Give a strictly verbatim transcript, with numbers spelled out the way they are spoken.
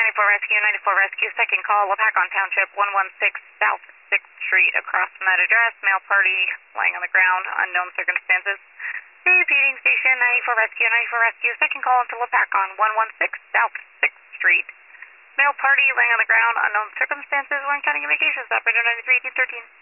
ninety-four Rescue, ninety-four Rescue, second call, Wapakon Township, one one six South sixth Street, across from that address, male party laying on the ground, unknown circumstances. Repeating station, ninety-four Rescue, ninety-four Rescue, second call into Wapakon, one one six South sixth Street. Male party laying on the ground, unknown circumstances, Warren County Communications, operator ninety-three eighteen thirteen.